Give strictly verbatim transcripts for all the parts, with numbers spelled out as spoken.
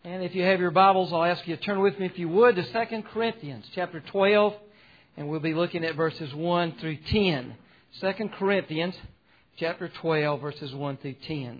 And if you have your Bibles, I'll ask you to turn with me, if you would, to Second Corinthians chapter twelve. And we'll be looking at verses one through ten. Second Corinthians chapter twelve, verses one through ten.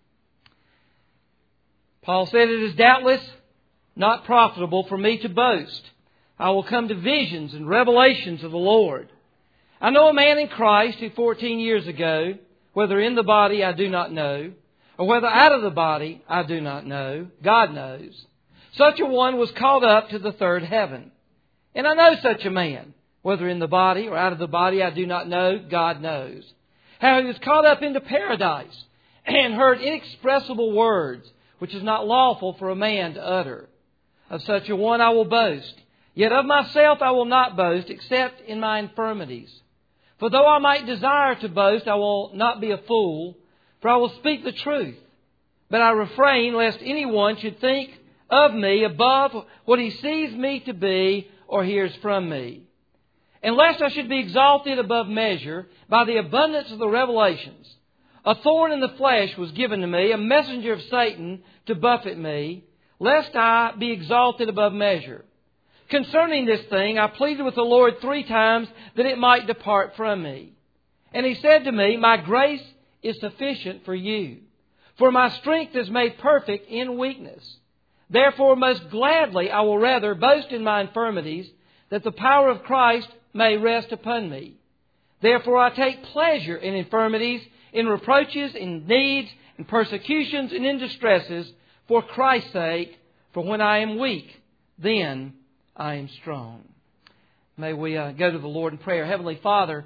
Paul said, "It is doubtless not profitable for me to boast. I will come to visions and revelations of the Lord. I know a man in Christ who fourteen years ago, whether in the body I do not know, or whether out of the body I do not know, God knows. Such a one was caught up to the third heaven. And I know such a man, whether in the body or out of the body I do not know, God knows. How he was caught up into paradise and heard inexpressible words, which is not lawful for a man to utter. Of such a one I will boast. Yet of myself I will not boast, except in my infirmities. For though I might desire to boast, I will not be a fool, for I will speak the truth. But I refrain lest anyone should think of me above what he sees me to be or hears from me. And lest I should be exalted above measure by the abundance of the revelations. A thorn in the flesh was given to me, a messenger of Satan to buffet me, lest I be exalted above measure. Concerning this thing, I pleaded with the Lord three times that it might depart from me. And He said to me, My grace is sufficient for you, for my strength is made perfect in weakness. Therefore, most gladly I will rather boast in my infirmities, that the power of Christ may rest upon me. Therefore, I take pleasure in infirmities, in reproaches, in needs, in persecutions, and in distresses, for Christ's sake. For when I am weak, then I am strong." May we uh, go to the Lord in prayer. Heavenly Father,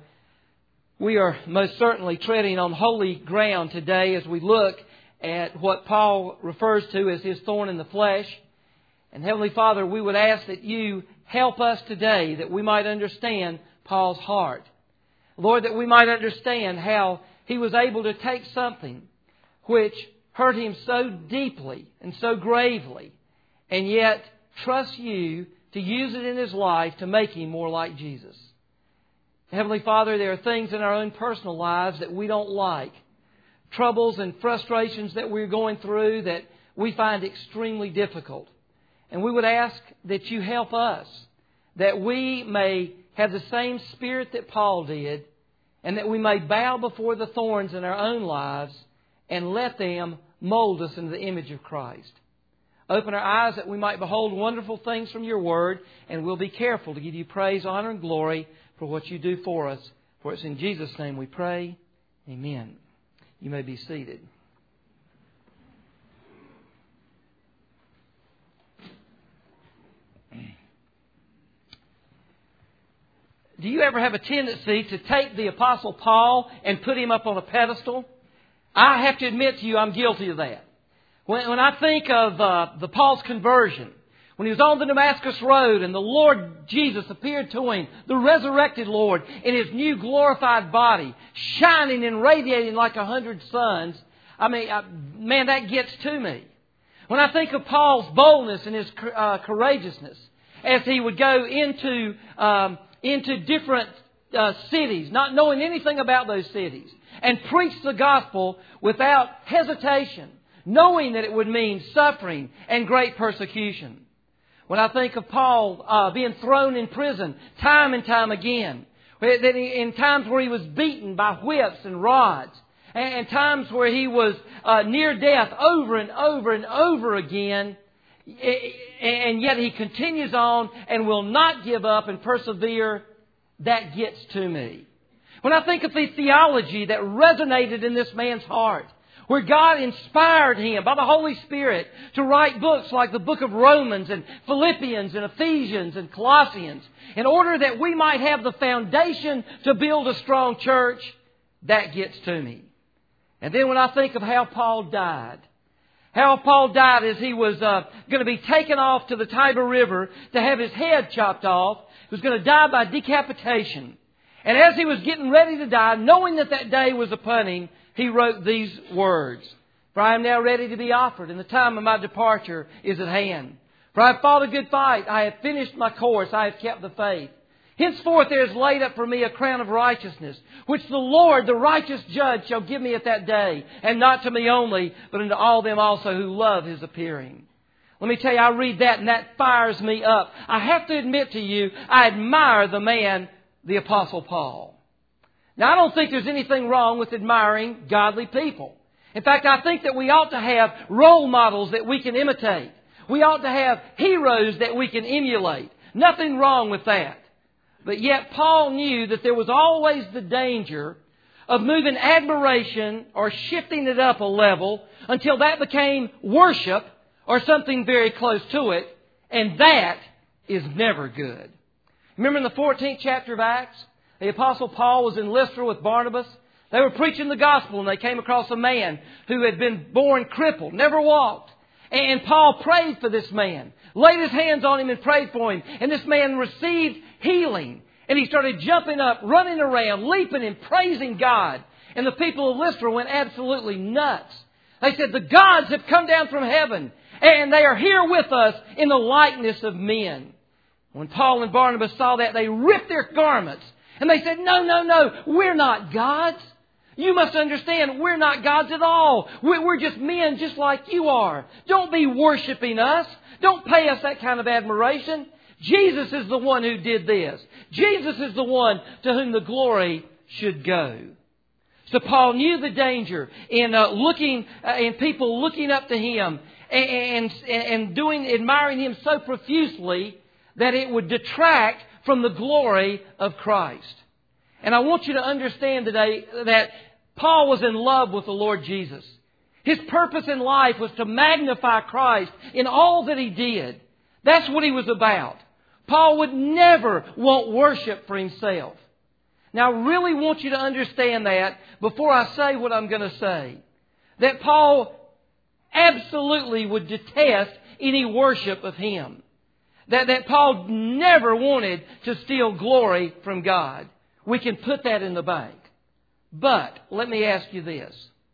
we are most certainly treading on holy ground today as we look at what Paul refers to as his thorn in the flesh. And Heavenly Father, we would ask that You help us today that we might understand Paul's heart. Lord, that we might understand how he was able to take something which hurt him so deeply and so gravely, and yet trust You to use it in his life to make him more like Jesus. Heavenly Father, there are things in our own personal lives that we don't like. Troubles and frustrations that we're going through that we find extremely difficult. And we would ask that You help us, that we may have the same spirit that Paul did, and that we may bow before the thorns in our own lives and let them mold us into the image of Christ. Open our eyes that we might behold wonderful things from Your Word, and we'll be careful to give You praise, honor, and glory for what You do for us. For it's in Jesus' name we pray. Amen. You may be seated. Do you ever have a tendency to take the Apostle Paul and put him up on a pedestal? I have to admit to you, I'm guilty of that. When, when I think of uh, the Paul's conversion, when he was on the Damascus Road and the Lord Jesus appeared to him, the resurrected Lord, in His new glorified body, shining and radiating like a hundred suns, I mean, I, man, that gets to me. When I think of Paul's boldness and his uh, courageousness, as he would go into um, into different uh, cities, not knowing anything about those cities, and preach the gospel without hesitation, knowing that it would mean suffering and great persecution. When I think of Paul uh, being thrown in prison time and time again, that he, in times where he was beaten by whips and rods, and, and times where he was uh, near death over and over and over again, and yet he continues on and will not give up and persevere, that gets to me. When I think of the theology that resonated in this man's heart, where God inspired him by the Holy Spirit to write books like the book of Romans and Philippians and Ephesians and Colossians, in order that we might have the foundation to build a strong church, that gets to me. And then when I think of how Paul died, how Paul died as he was uh, going to be taken off to the Tiber River to have his head chopped off, he was going to die by decapitation. And as he was getting ready to die, knowing that that day was upon him, he wrote these words: "For I am now ready to be offered, and the time of my departure is at hand. For I have fought a good fight, I have finished my course, I have kept the faith. Henceforth there is laid up for me a crown of righteousness, which the Lord, the righteous judge, shall give me at that day, and not to me only, but unto all them also who love His appearing." Let me tell you, I read that and that fires me up. I have to admit to you, I admire the man, the Apostle Paul. Now, I don't think there's anything wrong with admiring godly people. In fact, I think that we ought to have role models that we can imitate. We ought to have heroes that we can emulate. Nothing wrong with that. But yet Paul knew that there was always the danger of moving admiration or shifting it up a level until that became worship or something very close to it. And that is never good. Remember in the fourteenth chapter of Acts, the Apostle Paul was in Lystra with Barnabas. They were preaching the gospel and they came across a man who had been born crippled, never walked. And Paul prayed for this man, laid his hands on him and prayed for him. And this man received healing. And he started jumping up, running around, leaping and praising God. And the people of Lystra went absolutely nuts. They said, the gods have come down from heaven and they are here with us in the likeness of men. When Paul and Barnabas saw that, they ripped their garments. And they said, no, no, no, we're not gods. You must understand, we're not gods at all. We're just men just like you are. Don't be worshiping us. Don't pay us that kind of admiration. Jesus is the one who did this. Jesus is the one to whom the glory should go. So Paul knew the danger in uh, looking, uh, in people looking up to him and, and, and doing, admiring him so profusely that it would detract from the glory of Christ. And I want you to understand today that Paul was in love with the Lord Jesus. His purpose in life was to magnify Christ in all that he did. That's what he was about. Paul would never want worship for himself. Now, I really want you to understand that before I say what I'm going to say. That Paul absolutely would detest any worship of him. That, that Paul never wanted to steal glory from God. We can put that in the bank. But let me ask you this.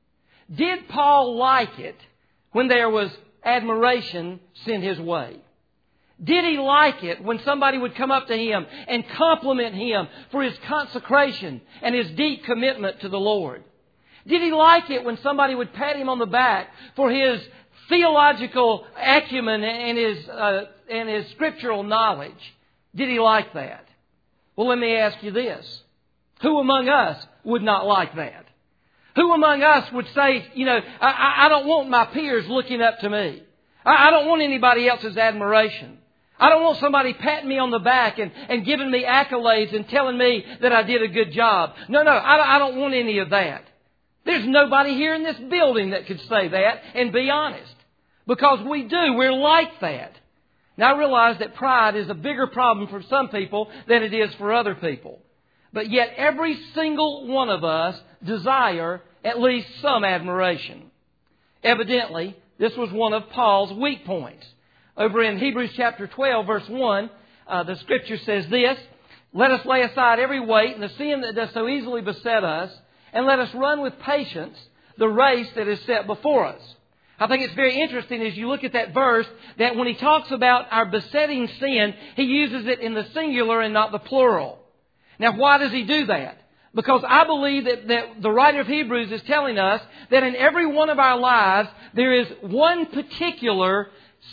Did Paul like it when there was admiration sent his way? Did he like it when somebody would come up to him and compliment him for his consecration and his deep commitment to the Lord? Did he like it when somebody would pat him on the back for his theological acumen and his, uh, and his scriptural knowledge? Did he like that? Well, let me ask you this. Who among us would not like that? Who among us would say, you know, I, I don't want my peers looking up to me. I, I don't want anybody else's admiration. I don't want somebody patting me on the back and, and giving me accolades and telling me that I did a good job. No, no, I, I don't want any of that. There's nobody here in this building that could say that and be honest. Because we do. We're like that. Now, I realize that pride is a bigger problem for some people than it is for other people. But yet every single one of us desire at least some admiration. Evidently, this was one of Paul's weak points. Over in Hebrews chapter twelve, verse one, uh, the Scripture says this, let us lay aside every weight and the sin that does so easily beset us, and let us run with patience the race that is set before us. I think it's very interesting as you look at that verse that when he talks about our besetting sin, he uses it in the singular and not the plural. Now, why does he do that? Because I believe that, that the writer of Hebrews is telling us that in every one of our lives, there is one particular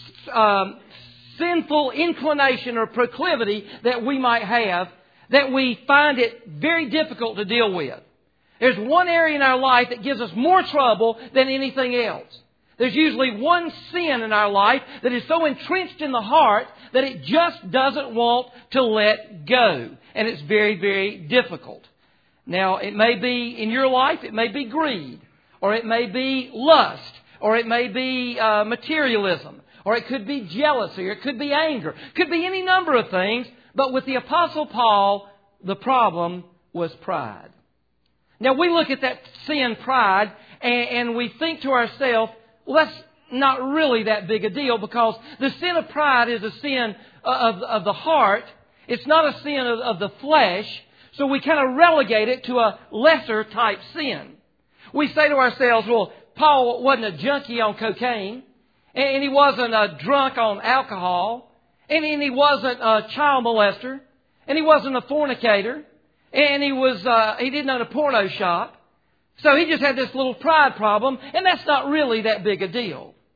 um, sinful inclination or proclivity that we might have that we find it very difficult to deal with. There's one area in our life that gives us more trouble than anything else. There's usually one sin in our life that is so entrenched in the heart that it just doesn't want to let go. And it's very, very difficult. Now, it may be in your life, it may be greed, or it may be lust, or it may be uh, materialism, or it could be jealousy, or it could be anger. It could be any number of things. But with the Apostle Paul, the problem was pride. Now, we look at that sin, pride, and, and we think to ourselves, well, that's not really that big a deal because the sin of pride is a sin of, of the heart. It's not a sin of, of the flesh. So we kind of relegate it to a lesser type sin. We say to ourselves, well, Paul wasn't a junkie on cocaine, and he wasn't a drunk on alcohol, and he wasn't a child molester, and he wasn't a fornicator, and he was uh, he didn't own a porno shop. So he just had this little pride problem, and that's not really that big a deal.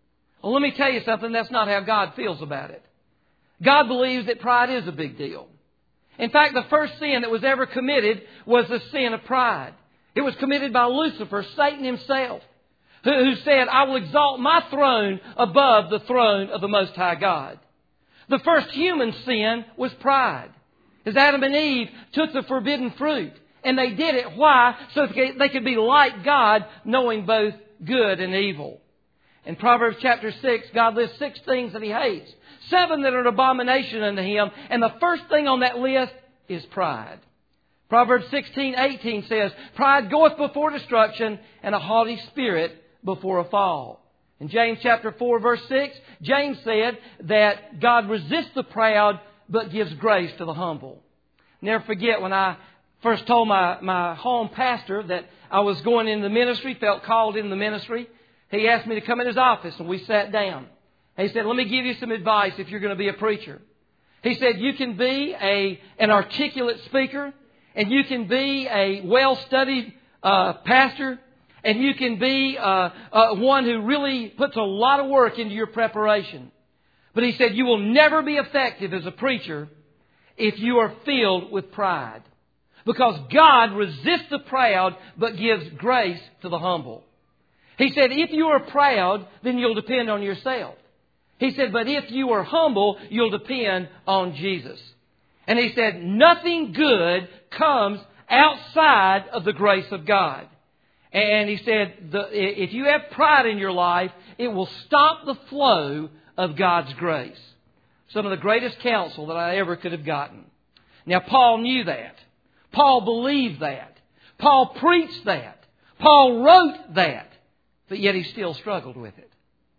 Well, let me tell you something. That's not how God feels about it. God believes that pride is a big deal. In fact, the first sin that was ever committed was the sin of pride. It was committed by Lucifer, Satan himself, who, who said, I will exalt my throne above the throne of the Most High God. The first human sin was pride. As Adam and Eve took the forbidden fruit. And they did it. Why? So that they could be like God, knowing both good and evil. In Proverbs chapter six, God lists six things that He hates. Seven that are an abomination unto Him. And the first thing on that list is pride. Proverbs sixteen eighteen says, pride goeth before destruction, and a haughty spirit before a fall. In James chapter four verse six, James said that God resists the proud, but gives grace to the humble. Never forget when I first told my, my home pastor that I was going into the ministry, felt called into the ministry. He asked me to come in his office, and we sat down. He said, let me give you some advice if you're going to be a preacher. He said, you can be a an articulate speaker, and you can be a well-studied uh, pastor, and you can be uh, uh, one who really puts a lot of work into your preparation. But he said, you will never be effective as a preacher if you are filled with pride. Because God resists the proud, but gives grace to the humble. He said, if you are proud, then you'll depend on yourself. He said, but if you are humble, you'll depend on Jesus. And he said, nothing good comes outside of the grace of God. And he said, the, if you have pride in your life, it will stop the flow of God's grace. Some of the greatest counsel that I ever could have gotten. Now, Paul knew that. Paul believed that. Paul preached that. Paul wrote that. But yet he still struggled with it.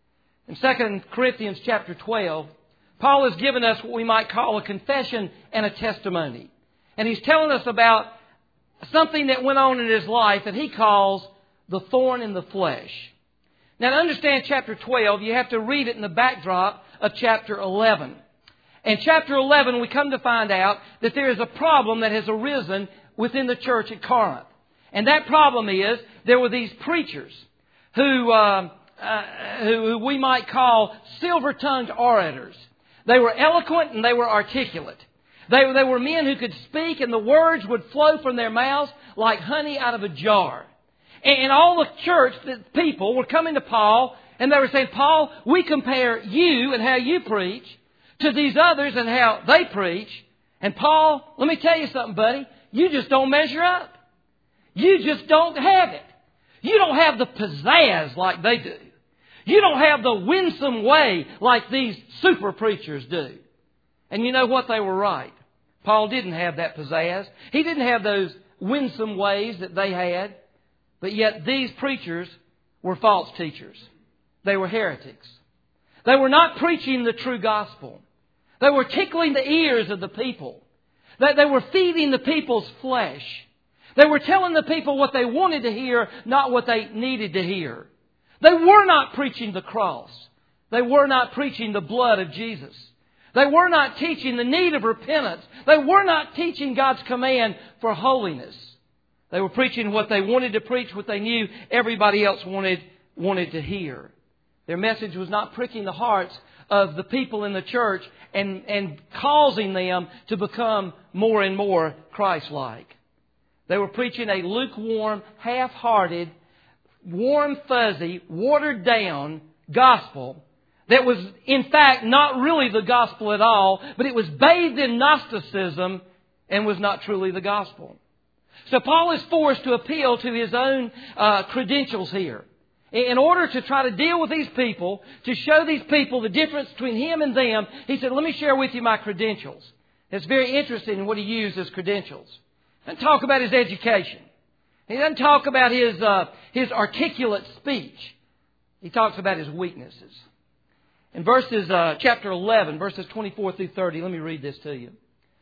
In Second Corinthians chapter twelve, Paul has given us what we might call a confession and a testimony. And he's telling us about something that went on in his life that he calls the thorn in the flesh. Now, to understand chapter twelve, you have to read it in the backdrop of chapter eleven. In chapter eleven, we come to find out that there is a problem that has arisen within the church at Corinth. And that problem is there were these preachers who, uh, uh, who we might call silver-tongued orators. They were eloquent and they were articulate. They, they were men who could speak, and the words would flow from their mouths like honey out of a jar. And, and all the church the people were coming to Paul, and they were saying, Paul, we compare you and how you preach to these others and how they preach. And Paul, let me tell you something, buddy. You just don't measure up. You just don't have it. You don't have the pizzazz like they do. You don't have the winsome way like these super preachers do. And you know what? They were right. Paul didn't have that pizzazz. He didn't have those winsome ways that they had. But yet these preachers were false teachers. They were heretics. They were not preaching the true gospel. They were tickling the ears of the people. They, they were feeding the people's flesh. They were telling the people what they wanted to hear, not what they needed to hear. They were not preaching the cross. They were not preaching the blood of Jesus. They were not teaching the need of repentance. They were not teaching God's command for holiness. They were preaching what they wanted to preach, what they knew everybody else wanted, wanted to hear. Their message was not pricking the hearts of the people in the church and, and causing them to become more and more Christ-like. They were preaching a lukewarm, half-hearted, warm, fuzzy, watered-down gospel that was, in fact, not really the gospel at all, but it was bathed in Gnosticism and was not truly the gospel. So Paul is forced to appeal to his own uh, credentials here. In order to try to deal with these people, to show these people the difference between him and them, he said, let me share with you my credentials. It's very interesting in what he used as credentials. He doesn't talk about his education. He doesn't talk about his, uh, his articulate speech. He talks about his weaknesses. In verses, uh, chapter eleven, verses twenty-four through thirty, let me read this to you.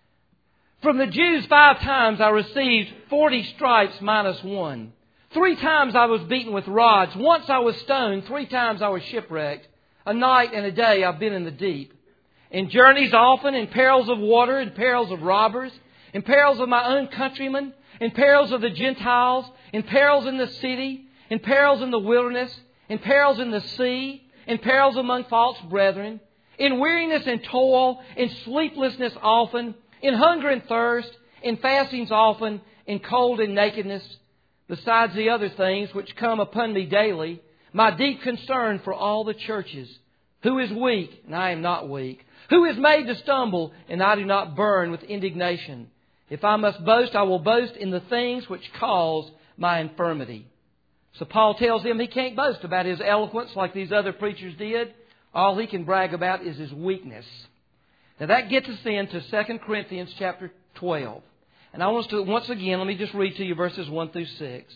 From the Jews five times I received forty stripes minus one. Three times I was beaten with rods. Once I was stoned. Three times I was shipwrecked. A night and a day I've been in the deep. In journeys often, in perils of water, in perils of robbers, in perils of my own countrymen, in perils of the Gentiles, in perils in the city, in perils in the wilderness, in perils in the sea, in perils among false brethren, in weariness and toil, in sleeplessness often, in hunger and thirst, in fastings often, in cold and nakedness, besides the other things which come upon me daily, my deep concern for all the churches. Who is weak, and I am not weak? Who is made to stumble, and I do not burn with indignation? If I must boast, I will boast in the things which cause my infirmity. So Paul tells him he can't boast about his eloquence like these other preachers did. All he can brag about is his weakness. Now that gets us into Second Corinthians chapter twelve. And I want us to, once again, let me just read to you verses one through six.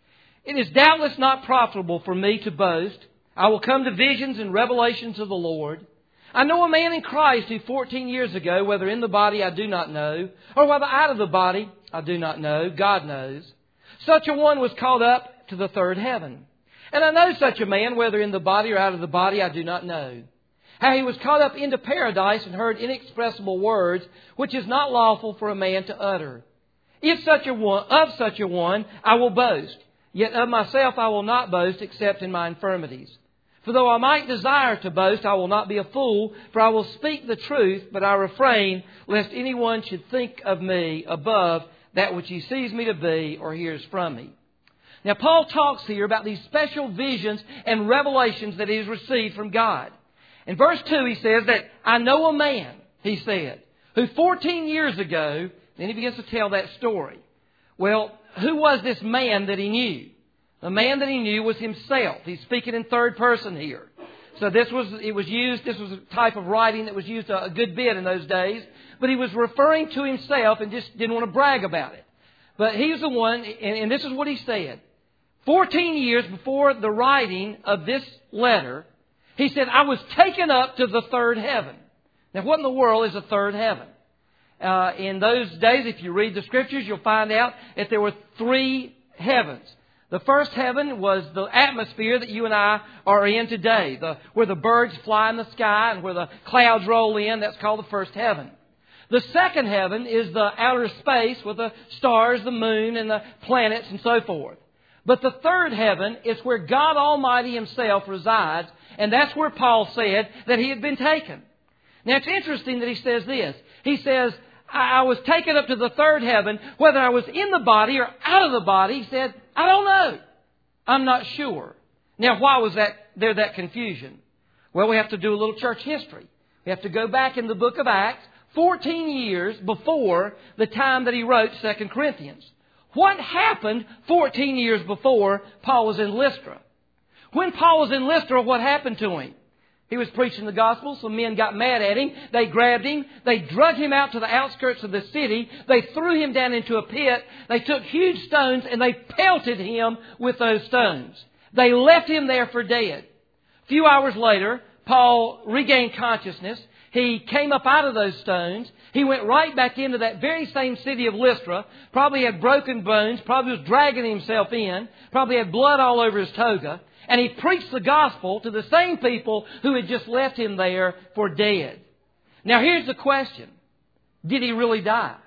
It is doubtless not profitable for me to boast. I will come to visions and revelations of the Lord. I know a man in Christ who fourteen years ago, whether in the body I do not know, or whether out of the body I do not know, God knows, such a one was caught up to the third heaven. And I know such a man, whether in the body or out of the body, I do not know. How he was caught up into paradise and heard inexpressible words, which is not lawful for a man to utter. If such a one, of such a one, I will boast. Yet of myself I will not boast, except in my infirmities. For though I might desire to boast, I will not be a fool, for I will speak the truth, but I refrain, lest anyone should think of me above that which he sees me to be or hears from me. Now, Paul talks here about these special visions and revelations that he has received from God. In verse two, he says that, I know a man, he said, who fourteen years ago, then he begins to tell that story. Well, who was this man that he knew? The man that he knew was himself. He's speaking in third person here. So this was, it was used, this was a type of writing that was used a, a good bit in those days. But he was referring to himself and just didn't want to brag about it. But he's the one, and, and this is what he said. Fourteen years before the writing of this letter, he said, I was taken up to the third heaven. Now, what in the world is a third heaven? Uh, in those days, if you read the Scriptures, you'll find out that there were three heavens. The first heaven was the atmosphere that you and I are in today, the, where the birds fly in the sky and where the clouds roll in. That's called the first heaven. The second heaven is the outer space with the stars, the moon, and the planets and so forth. But the third heaven is where God Almighty Himself resides, and that's where Paul said that he had been taken. Now, it's interesting that he says this. He says, I was taken up to the third heaven, whether I was in the body or out of the body. He said, I don't know. I'm not sure. Now, why was that there that confusion? Well, we have to do a little church history. We have to go back in the book of Acts, fourteen years before the time that he wrote Second Corinthians. What happened fourteen years before Paul was in Lystra? When Paul was in Lystra, what happened to him? He was preaching the gospel. Some men got mad at him. They grabbed him. They drug him out to the outskirts of the city. They threw him down into a pit. They took huge stones and they pelted him with those stones. They left him there for dead. A few hours later, Paul regained consciousness. He came up out of those stones. He went right back into that very same city of Lystra. Probably had broken bones. Probably was dragging himself in. Probably had blood all over his toga. And he preached the gospel to the same people who had just left him there for dead. Now here's the question. Did he really die?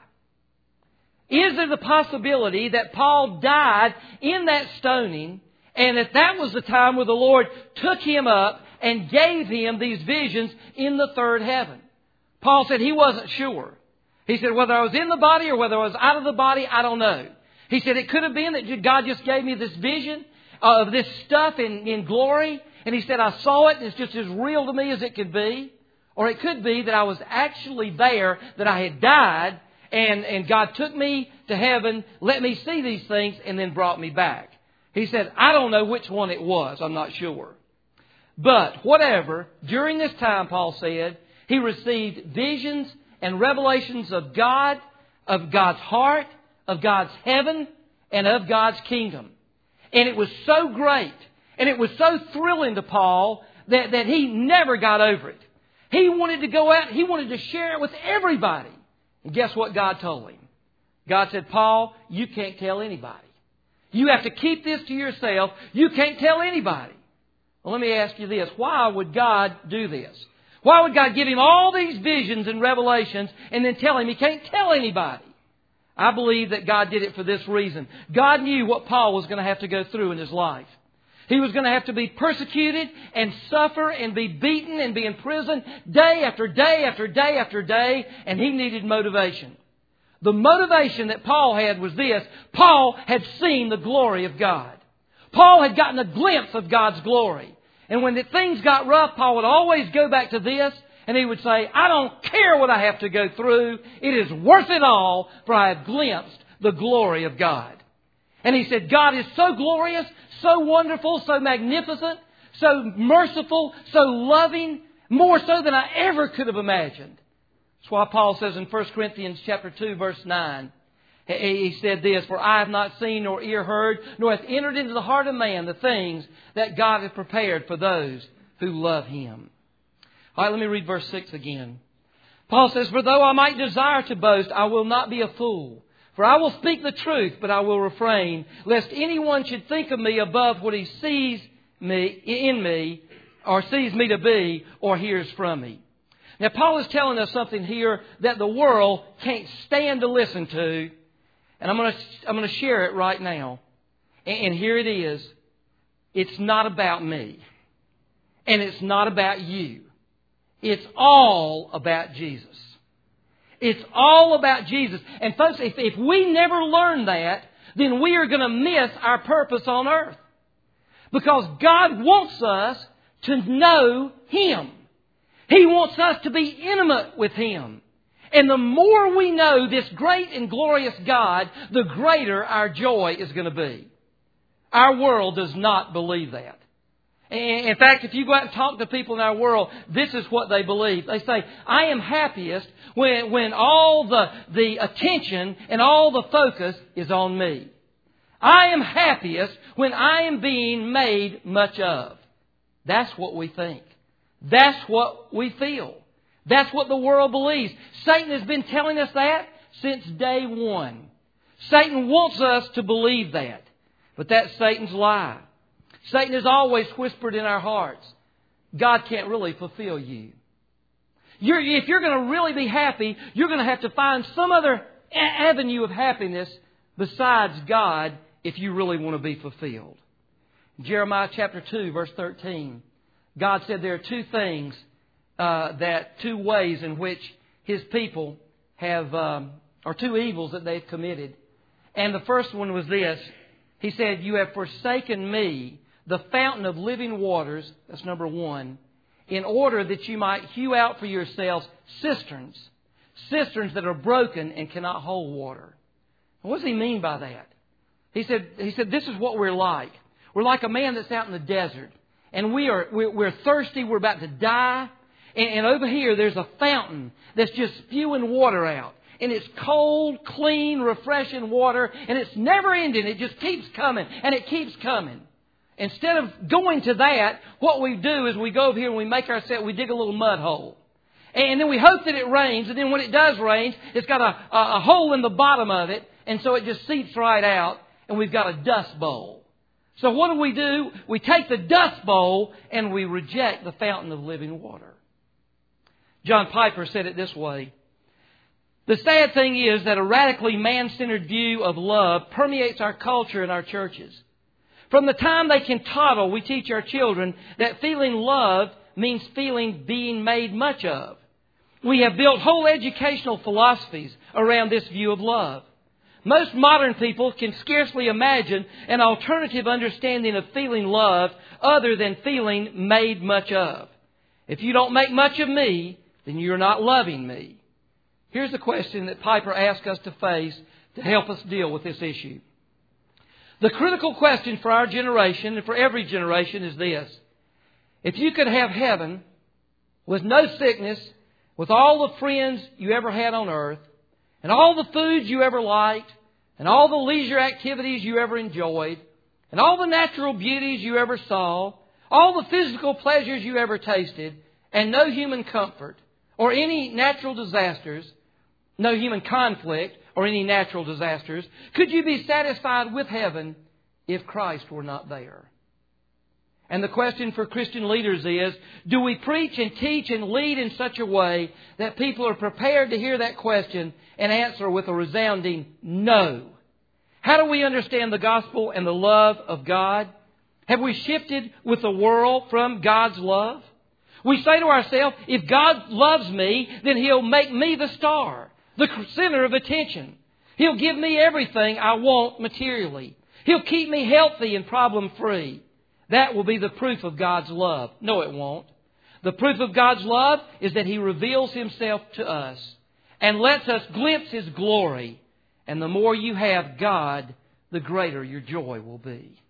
Is there the possibility that Paul died in that stoning, and that that was the time where the Lord took him up and gave him these visions in the third heaven? Paul said he wasn't sure. He said, whether I was in the body or whether I was out of the body, I don't know. He said, it could have been that God just gave me this vision of this stuff in, in glory. And he said, I saw it and it's just as real to me as it could be. Or it could be that I was actually there, that I had died, and, and God took me to heaven, let me see these things, and then brought me back. He said, I don't know which one it was. I'm not sure. But whatever, during this time, Paul said, he received visions and revelations of God, of God's heart, of God's heaven, and of God's kingdom. And it was so great, and it was so thrilling to Paul that, that he never got over it. He wanted to go out, he wanted to share it with everybody. And guess what God told him? God said, Paul, you can't tell anybody. You have to keep this to yourself. You can't tell anybody. Well, let me ask you this. Why would God do this? Why would God give him all these visions and revelations and then tell him he can't tell anybody? I believe that God did it for this reason. God knew what Paul was going to have to go through in his life. He was going to have to be persecuted and suffer and be beaten and be in prison day after day after day after day. And he needed motivation. The motivation that Paul had was this. Paul had seen the glory of God. Paul had gotten a glimpse of God's glory. And when the things got rough, Paul would always go back to this. And he would say, I don't care what I have to go through. It is worth it all, for I have glimpsed the glory of God. And he said, God is so glorious, so wonderful, so magnificent, so merciful, so loving, more so than I ever could have imagined. That's why Paul says in First Corinthians chapter two, verse nine, he said this, for I have not seen nor ear heard, nor hath entered into the heart of man the things that God hath prepared for those who love Him. All right, let me read verse six again. Paul says, for though I might desire to boast, I will not be a fool. For I will speak the truth, but I will refrain, lest anyone should think of me above what he sees me in me, or sees me to be, or hears from me. Now, Paul is telling us something here that the world can't stand to listen to, and I'm going to I'm going to share it right now. And here it is. It's not about me, and it's not about you. It's all about Jesus. It's all about Jesus. And folks, if, if we never learn that, then we are going to miss our purpose on earth. Because God wants us to know Him. He wants us to be intimate with Him. And the more we know this great and glorious God, the greater our joy is going to be. Our world does not believe that. In fact, if you go out and talk to people in our world, this is what they believe. They say, I am happiest when, when all the, the attention and all the focus is on me. I am happiest when I am being made much of. That's what we think. That's what we feel. That's what the world believes. Satan has been telling us that since day one. Satan wants us to believe that. But that's Satan's lie. Satan has always whispered in our hearts, God can't really fulfill you. You're, if you're going to really be happy, you're going to have to find some other a- avenue of happiness besides God if you really want to be fulfilled. Jeremiah chapter two, verse thirteen, God said there are two things, uh, that two ways in which His people have, um, or two evils that they've committed. And the first one was this. He said, you have forsaken me, the fountain of living waters, that's number one, in order that you might hew out for yourselves cisterns, cisterns that are broken and cannot hold water. What does He mean by that? He said, he said, this is what we're like. We're like a man that's out in the desert, and we are, we're, we're thirsty, we're about to die, and, and over here there's a fountain that's just spewing water out. And it's cold, clean, refreshing water, and it's never ending. It just keeps coming, and it keeps coming. Instead of going to that, what we do is we go over here and we make ourselves, we dig a little mud hole. And then we hope that it rains. And then when it does rain, it's got a, a, a hole in the bottom of it. And so it just seeps right out. And we've got a dust bowl. So what do we do? We take the dust bowl and we reject the fountain of living water. John Piper said it this way. The sad thing is that a radically man-centered view of love permeates our culture and our churches. From the time they can toddle, we teach our children that feeling loved means feeling being made much of. We have built whole educational philosophies around this view of love. Most modern people can scarcely imagine an alternative understanding of feeling loved other than feeling made much of. If you don't make much of me, then you're not loving me. Here's the question that Piper asks us to face to help us deal with this issue. The critical question for our generation and for every generation is this. If you could have heaven with no sickness, with all the friends you ever had on earth, and all the foods you ever liked, and all the leisure activities you ever enjoyed, and all the natural beauties you ever saw, all the physical pleasures you ever tasted, and no human comfort, or any natural disasters, no human conflict, or any natural disasters, could you be satisfied with heaven if Christ were not there? And the question for Christian leaders is, do we preach and teach and lead in such a way that people are prepared to hear that question and answer with a resounding no? How do we understand the gospel and the love of God? Have we shifted with the world from God's love? We say to ourselves, if God loves me, then He'll make me the star, the center of attention. He'll give me everything I want materially. He'll keep me healthy and problem-free. That will be the proof of God's love. No, it won't. The proof of God's love is that He reveals Himself to us and lets us glimpse His glory. And the more you have God, the greater your joy will be.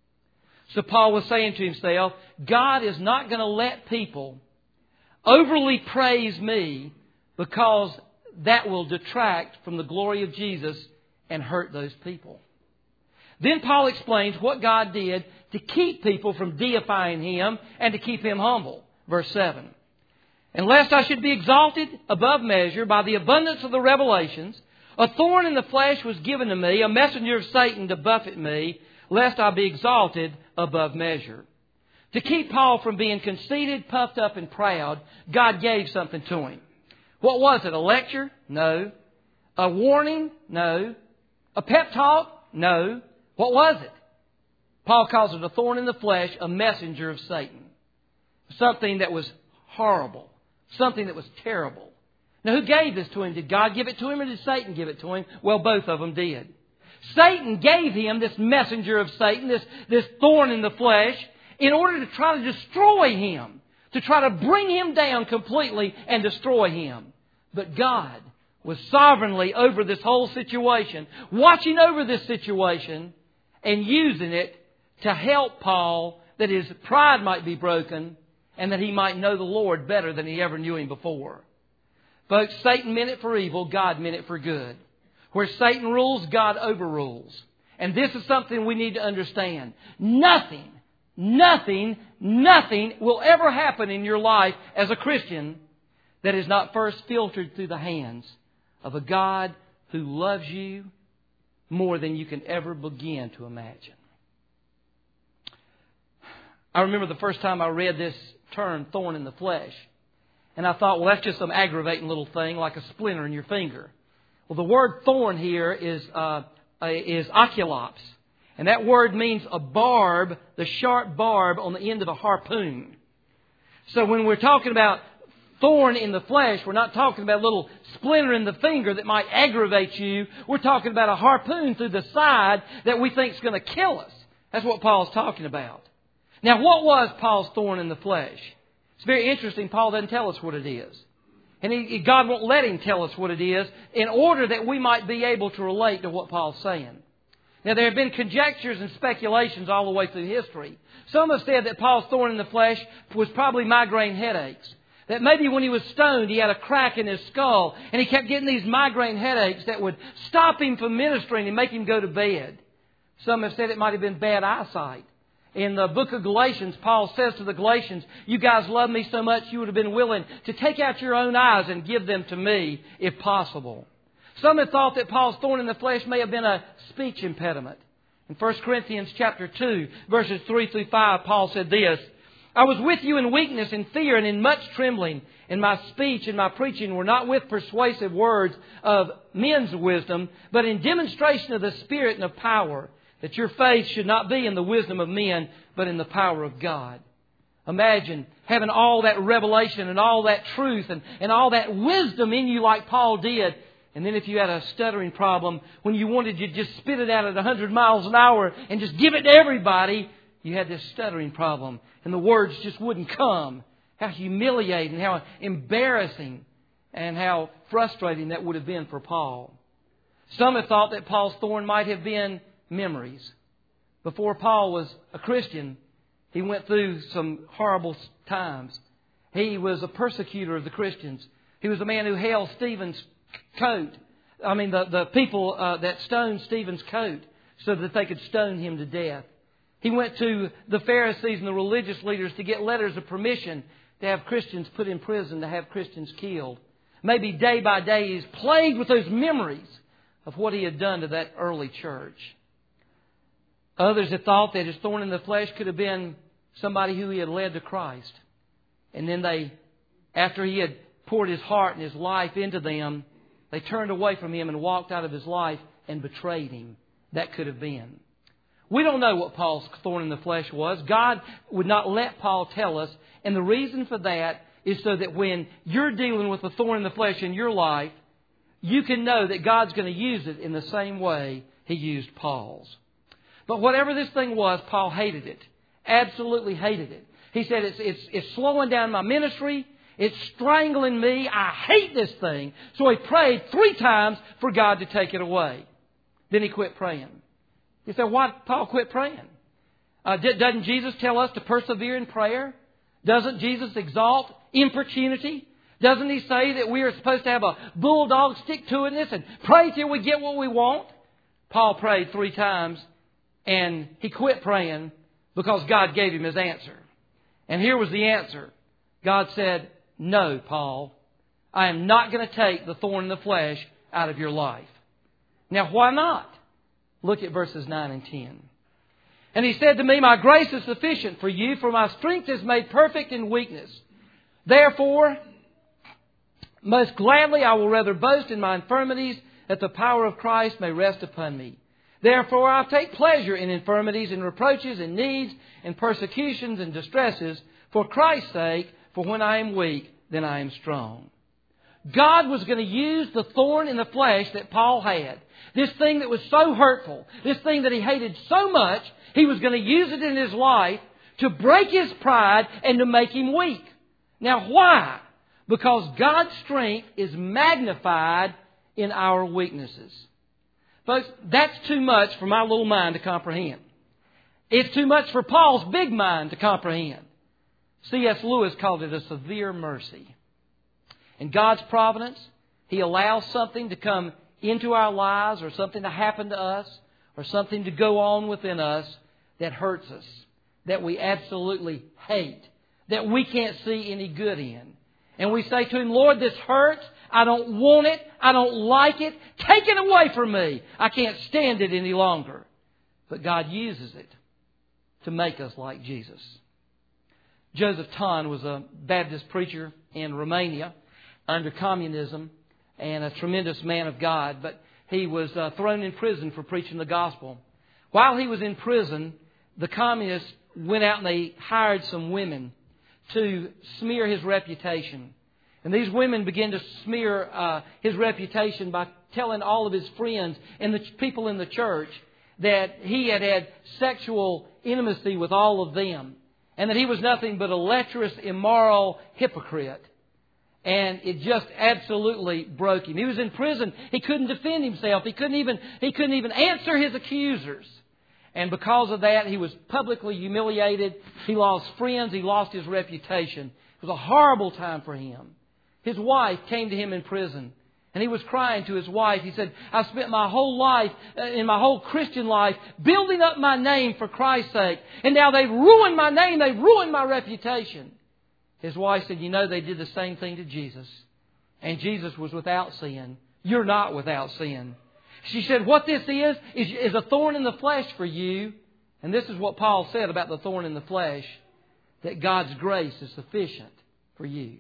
So Paul was saying to himself, God is not going to let people overly praise me, because that will detract from the glory of Jesus and hurt those people. Then Paul explains what God did to keep people from deifying Him and to keep Him humble. Verse seven. And lest I should be exalted above measure by the abundance of the revelations, a thorn in the flesh was given to me, a messenger of Satan to buffet me, lest I be exalted above measure. To keep Paul from being conceited, puffed up, and proud, God gave something to him. What was it? A lecture? No. A warning? No. A pep talk? No. What was it? Paul calls it a thorn in the flesh, a messenger of Satan. Something that was horrible. Something that was terrible. Now, who gave this to him? Did God give it to him, or did Satan give it to him? Well, both of them did. Satan gave him this messenger of Satan, this, this thorn in the flesh, in order to try to destroy him, to try to bring him down completely and destroy him. But God was sovereignly over this whole situation, watching over this situation and using it to help Paul, that his pride might be broken and that he might know the Lord better than he ever knew Him before. Folks, Satan meant it for evil, God meant it for good. Where Satan rules, God overrules. And this is something we need to understand. Nothing, nothing, nothing will ever happen in your life as a Christian that is not first filtered through the hands of a God who loves you more than you can ever begin to imagine. I remember the first time I read this term, thorn in the flesh. And I thought, well, that's just some aggravating little thing like a splinter in your finger. Well, the word thorn here is uh, is oculops. And that word means a barb, the sharp barb on the end of a harpoon. So when we're talking about thorn in the flesh, we're not talking about a little splinter in the finger that might aggravate you. We're talking about a harpoon through the side that we think is going to kill us. That's what Paul's talking about. Now, what was Paul's thorn in the flesh? It's very interesting. Paul doesn't tell us what it is. And he, God won't let him tell us what it is in order that we might be able to relate to what Paul's saying. Now, there have been conjectures and speculations all the way through history. Some have said that Paul's thorn in the flesh was probably migraine headaches. That maybe when he was stoned, he had a crack in his skull and he kept getting these migraine headaches that would stop him from ministering and make him go to bed. Some have said it might have been bad eyesight. In the book of Galatians, Paul says to the Galatians, you guys love me so much you would have been willing to take out your own eyes and give them to me if possible. Some have thought that Paul's thorn in the flesh may have been a speech impediment. In First Corinthians chapter two, verses three through five, Paul said this, I was with you in weakness, in fear, and in much trembling. And my speech and my preaching were not with persuasive words of men's wisdom, but in demonstration of the Spirit and of power, that your faith should not be in the wisdom of men, but in the power of God. Imagine having all that revelation and all that truth and, and all that wisdom in you like Paul did. And then if you had a stuttering problem, when you wanted to just spit it out at one hundred miles an hour and just give it to everybody, you had this stuttering problem. And the words just wouldn't come. How humiliating, how embarrassing, and how frustrating that would have been for Paul. Some have thought that Paul's thorn might have been memories. Before Paul was a Christian, he went through some horrible times. He was a persecutor of the Christians. He was a man who held Stephen's coat. I mean, the, the people uh, that stoned Stephen's coat so that they could stone him to death. He went to the Pharisees and the religious leaders to get letters of permission to have Christians put in prison, to have Christians killed. Maybe day by day he's plagued with those memories of what he had done to that early church. Others have thought that his thorn in the flesh could have been somebody who he had led to Christ. And then they, after he had poured his heart and his life into them, they turned away from him and walked out of his life and betrayed him. That could have been. We don't know what Paul's thorn in the flesh was. God would not let Paul tell us. And the reason for that is so that when you're dealing with a thorn in the flesh in your life, you can know that God's going to use it in the same way He used Paul's. But whatever this thing was, Paul hated it. Absolutely hated it. He said, it's, it's, it's slowing down my ministry. It's strangling me. I hate this thing. So he prayed three times for God to take it away. Then he quit praying. You say, why did Paul quit praying? Uh, doesn't Jesus tell us to persevere in prayer? Doesn't Jesus exalt importunity? Doesn't He say that we are supposed to have a bulldog stick-to-itness and pray till we get what we want? Paul prayed three times and he quit praying because God gave him his answer. And here was the answer. God said, no, Paul, I am not going to take the thorn in the flesh out of your life. Now, why not? Look at verses nine and ten. And he said to me, my grace is sufficient for you, for my strength is made perfect in weakness. Therefore, most gladly I will rather boast in my infirmities, that the power of Christ may rest upon me. Therefore I take pleasure in infirmities and reproaches and needs and persecutions and distresses for Christ's sake, for when I am weak, then I am strong. God was going to use the thorn in the flesh that Paul had. This thing that was so hurtful, this thing that he hated so much, He was going to use it in his life to break his pride and to make him weak. Now why? Because God's strength is magnified in our weaknesses. Folks, that's too much for my little mind to comprehend. It's too much for Paul's big mind to comprehend. C S Lewis called it a severe mercy. In God's providence, He allows something to come into our lives or something to happen to us or something to go on within us that hurts us, that we absolutely hate, that we can't see any good in. And we say to Him, Lord, this hurts. I don't want it. I don't like it. Take it away from me. I can't stand it any longer. But God uses it to make us like Jesus. Joseph Ton was a Baptist preacher in Romania under communism and a tremendous man of God. But he was uh, thrown in prison for preaching the gospel. While he was in prison, the communists went out and they hired some women to smear his reputation. And these women began to smear uh, his reputation by telling all of his friends and the people in the church that he had had sexual intimacy with all of them. And that he was nothing but a lecherous, immoral hypocrite. And it just absolutely broke him. He was in prison. He couldn't defend himself. He couldn't even, he couldn't even answer his accusers. And because of that, he was publicly humiliated. He lost friends. He lost his reputation. It was a horrible time for him. His wife came to him in prison. And he was crying to his wife. He said, I spent my whole life, in my whole Christian life, building up my name for Christ's sake. And now they've ruined my name. They've ruined my reputation. His wife said, you know, they did the same thing to Jesus. And Jesus was without sin. You're not without sin. She said, what this is, is, is a thorn in the flesh for you. And this is what Paul said about the thorn in the flesh, that God's grace is sufficient for you.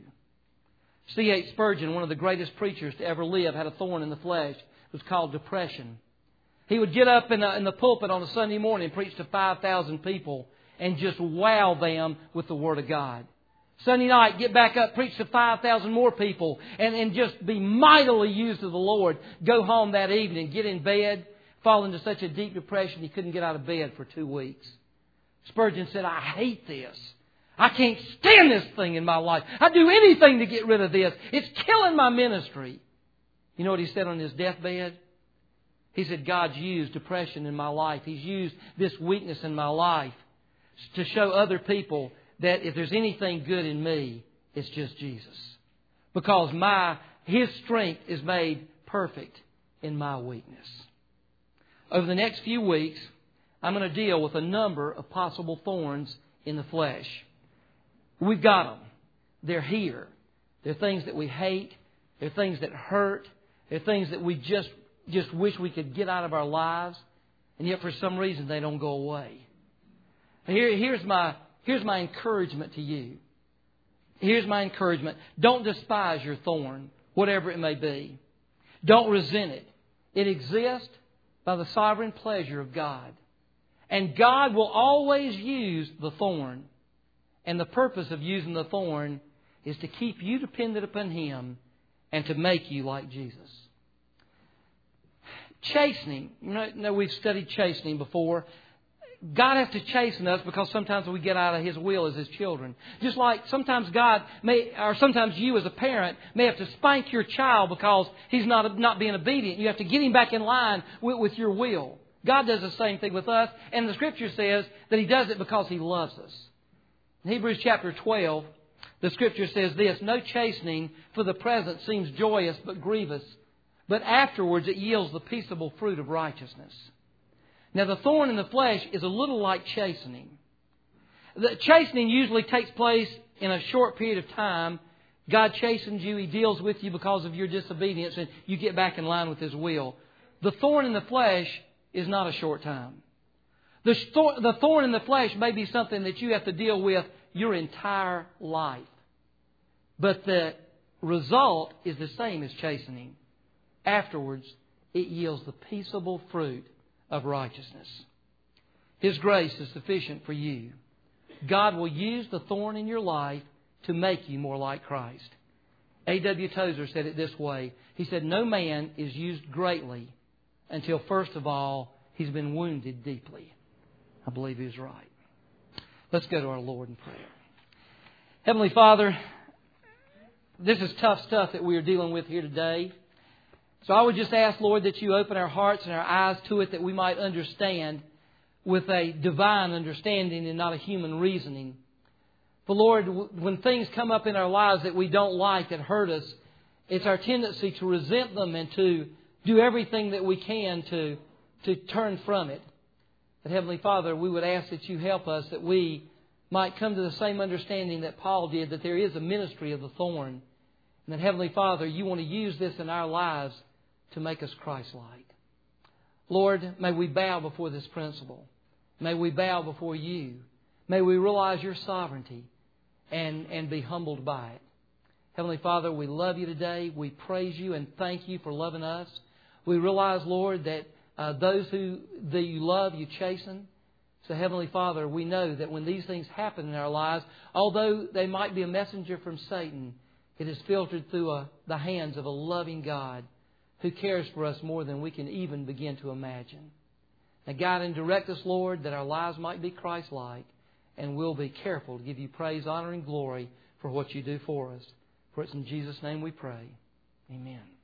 C H Spurgeon, one of the greatest preachers to ever live, had a thorn in the flesh. It was called depression. He would get up in, a, in the pulpit on a Sunday morning and preach to five thousand people and just wow them with the Word of God. Sunday night, get back up, preach to five thousand more people and, and just be mightily used of the Lord. Go home that evening, get in bed, fall into such a deep depression he couldn't get out of bed for two weeks. Spurgeon said, I hate this. I can't stand this thing in my life. I'd do anything to get rid of this. It's killing my ministry. You know what he said on his deathbed? He said, God's used depression in my life. He's used this weakness in my life to show other people that if there's anything good in me, it's just Jesus. Because my His strength is made perfect in my weakness. Over the next few weeks, I'm going to deal with a number of possible thorns in the flesh. We've got them. They're here. They're things that we hate. They're things that hurt. They're things that we just, just wish we could get out of our lives. And yet for some reason they don't go away. Here, here's my, here's my encouragement to you. Here's my encouragement. Don't despise your thorn, whatever it may be. Don't resent it. It exists by the sovereign pleasure of God. And God will always use the thorn. And the purpose of using the thorn is to keep you dependent upon Him and to make you like Jesus. Chastening. You know, you know, we've studied chastening before. God has to chasten us because sometimes we get out of His will as His children. Just like sometimes God may, or sometimes you as a parent may have to spank your child because he's not not being obedient. You have to get him back in line with, with your will. God does the same thing with us, and the Scripture says that He does it because He loves us. In Hebrews chapter twelve, the Scripture says this: "No chastening for the present seems joyous but grievous, but afterwards it yields the peaceable fruit of righteousness." Now, the thorn in the flesh is a little like chastening. The chastening usually takes place in a short period of time. God chastens you. He deals with you because of your disobedience, and you get back in line with His will. The thorn in the flesh is not a short time. The, the thorn in the flesh may be something that you have to deal with your entire life. But the result is the same as chastening. Afterwards, it yields the peaceable fruit of righteousness. His grace is sufficient for you. God will use the thorn in your life to make you more like Christ. A W Tozer said it this way. He said, "No man is used greatly until first of all he's been wounded deeply." I believe he's right. Let's go to our Lord in prayer. Heavenly Father, this is tough stuff that we are dealing with here today. So I would just ask, Lord, that you open our hearts and our eyes to it, that we might understand with a divine understanding and not a human reasoning. For Lord, when things come up in our lives that we don't like, that hurt us, it's our tendency to resent them and to do everything that we can to, to turn from it. But Heavenly Father, we would ask that you help us, that we might come to the same understanding that Paul did, that there is a ministry of the thorn. And that, Heavenly Father, you want to use this in our lives to make us Christ-like. Lord, may we bow before this principle. May we bow before you. May we realize your sovereignty and, and be humbled by it. Heavenly Father, we love you today. We praise you and thank you for loving us. We realize, Lord, that uh, those who that you love, you chasten. So, Heavenly Father, we know that when these things happen in our lives, although they might be a messenger from Satan, it is filtered through a, the hands of a loving God who cares for us more than we can even begin to imagine. Now, guide and direct us, Lord, that our lives might be Christ-like, and we'll be careful to give you praise, honor, and glory for what you do for us. For it's in Jesus' name we pray. Amen.